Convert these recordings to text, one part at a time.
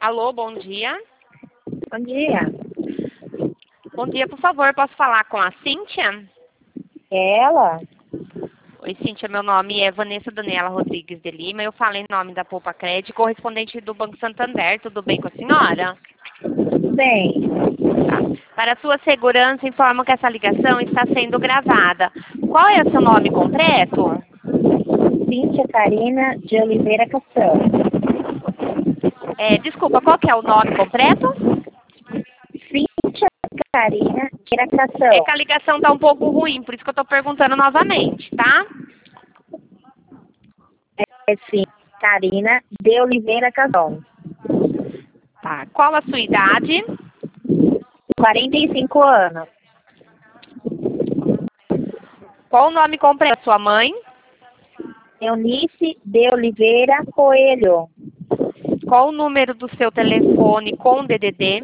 Alô, bom dia. Bom dia. Bom dia, por favor, posso falar com a Cíntia? É ela? Oi, Cíntia, meu nome é Vanessa Daniela Rodrigues de Lima. Eu falo em nome da Poupa Cred, correspondente do Banco Santander. Tudo bem com a senhora? Tudo bem. Tá. Para sua segurança, informo que essa ligação está sendo gravada. Qual é o seu nome completo? Cíntia Karina de Oliveira Cação. Desculpa, qual que é o nome completo? Cíntia Karina de Oliveira É Cação. que a ligação está um pouco ruim, por isso que eu estou perguntando novamente, tá? É Cíntia Karina de Oliveira Cação. Tá. Qual a sua idade? 45 anos. Qual o nome completo da sua mãe? Eunice de Oliveira Coelho. Qual o número do seu telefone com DDD?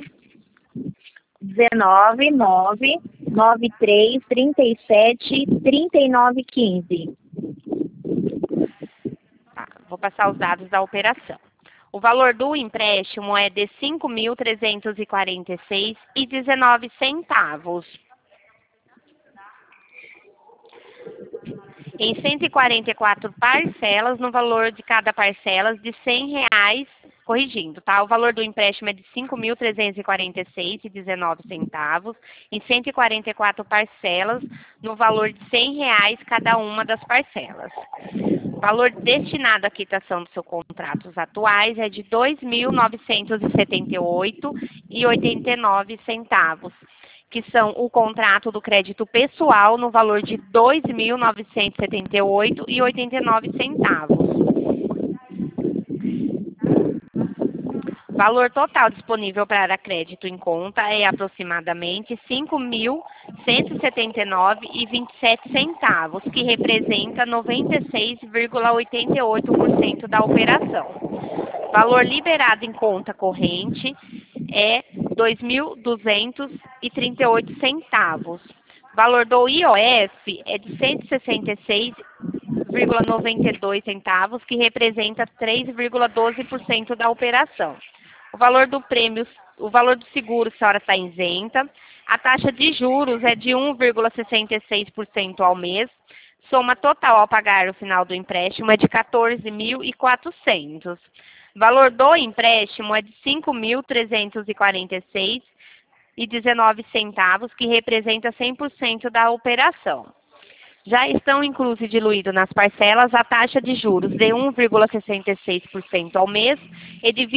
19 9 93 37 39 15. Tá, vou passar os dados da operação. O valor do empréstimo é de R$ 5.346,19. Em 144 parcelas, no valor de cada parcela de R$ 100, corrigindo, tá? O valor do empréstimo é de R$ 5.346,19, em 144 parcelas, no valor de R$ 100 cada uma das parcelas. O valor destinado à quitação dos seus contratos atuais é de R$ 2.978,89, que são o contrato do crédito pessoal no valor de R$ 2.978,89. O valor total disponível para crédito em conta é aproximadamente R$ 5.179,27, que representa 96,88% da operação. O valor liberado em conta corrente é R$ 2.238. O valor do IOF é de R$ 166,92, que representa 3,12% da operação. O valor do prêmio, o valor do seguro, a senhora está isenta. A taxa de juros é de 1,66% ao mês. Soma total ao pagar no final do empréstimo é de R$ 14.400. O valor do empréstimo é de R$ 5.346,19, que representa 100% da operação. Já estão inclusos e diluídos nas parcelas a taxa de juros de 1,66% ao mês e de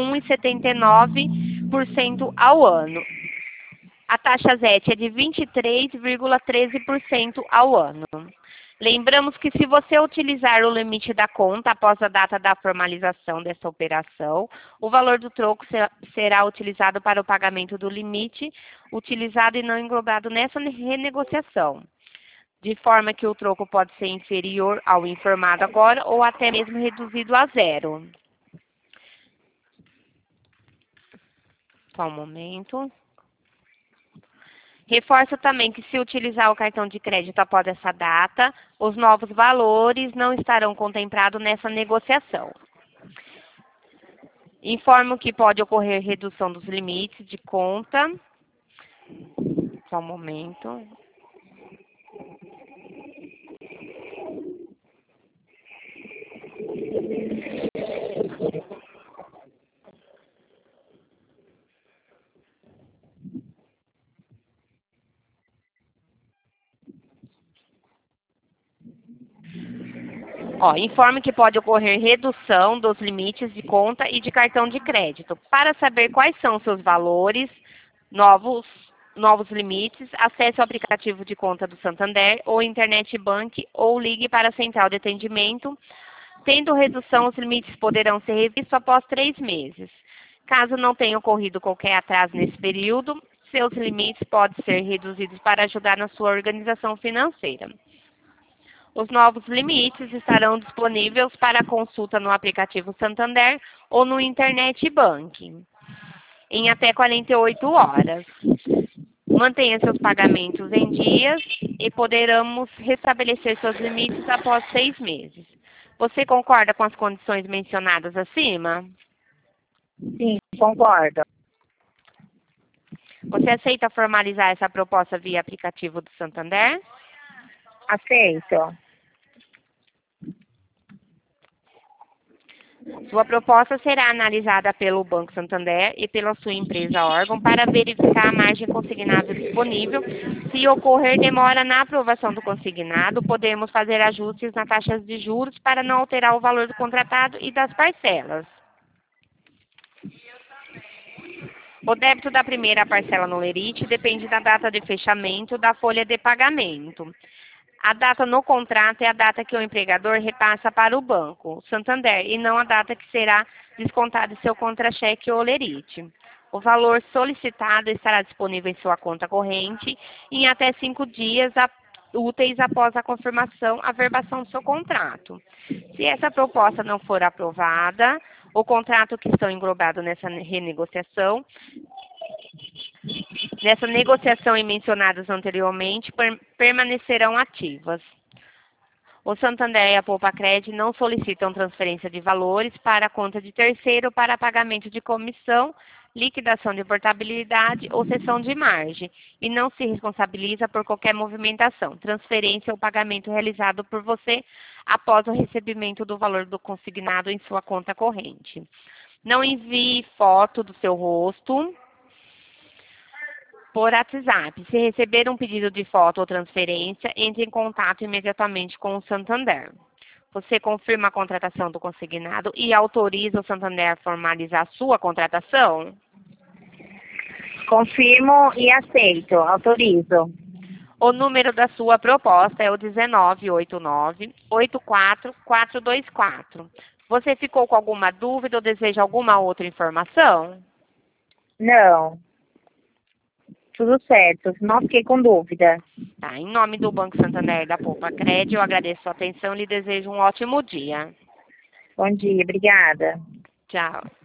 21,79% ao ano. A taxa ZET é de 23,13% ao ano. Lembramos que se você utilizar o limite da conta após a data da formalização dessa operação, o valor do troco será utilizado para o pagamento do limite utilizado e não englobado nessa renegociação, de forma que o troco pode ser inferior ao informado agora ou até mesmo reduzido a zero. Só um momento. Reforço também que, se utilizar o cartão de crédito após essa data, os novos valores não estarão contemplados nessa negociação. Informo que pode ocorrer redução dos limites de conta. Só um momento. Informe que pode ocorrer redução dos limites de conta e de cartão de crédito. Para saber quais são seus valores, novos limites, acesse o aplicativo de conta do Santander ou Internet Bank ou ligue para a central de atendimento. Tendo redução, os limites poderão ser revistos após 3 meses. Caso não tenha ocorrido qualquer atraso nesse período, seus limites podem ser reduzidos para ajudar na sua organização financeira. Os novos limites estarão disponíveis para consulta no aplicativo Santander ou no Internet Banking em até 48 horas. Mantenha seus pagamentos em dias e poderemos restabelecer seus limites após 6 meses. Você concorda com as condições mencionadas acima? Sim, concordo. Você aceita formalizar essa proposta via aplicativo do Santander? Aceito. Sua proposta será analisada pelo Banco Santander e pela sua empresa órgão para verificar a margem consignada disponível. Se ocorrer demora na aprovação do consignado, podemos fazer ajustes nas taxas de juros para não alterar o valor do contratado e das parcelas. O débito da primeira parcela no lerite depende da data de fechamento da folha de pagamento. A data no contrato é a data que o empregador repassa para o banco, Santander, e não a data que será descontado em seu contra-cheque ou lerite. O valor solicitado estará disponível em sua conta corrente em até 5 dias úteis após a confirmação, averbação do seu contrato. Se essa proposta não for aprovada, o contrato que estão englobado nessa renegociação, e mencionadas anteriormente, permanecerão ativas. O Santander e a Poupa-Cred não solicitam transferência de valores para a conta de terceiro para pagamento de comissão, liquidação de portabilidade ou cessão de margem, e não se responsabiliza por qualquer movimentação, transferência ou pagamento realizado por você após o recebimento do valor do consignado em sua conta corrente. Não envie foto do seu rosto por WhatsApp. Se receber um pedido de foto ou transferência, entre em contato imediatamente com o Santander. Você confirma a contratação do consignado e autoriza o Santander a formalizar a sua contratação? Confirmo e aceito. Autorizo. O número da sua proposta é o 1989-84424. Você ficou com alguma dúvida ou deseja alguma outra informação? Não. Tudo certo. Não fiquei com dúvida. Tá, em nome do Banco Santander e da Poupa-Cred, eu agradeço a sua atenção e lhe desejo um ótimo dia. Bom dia. Obrigada. Tchau.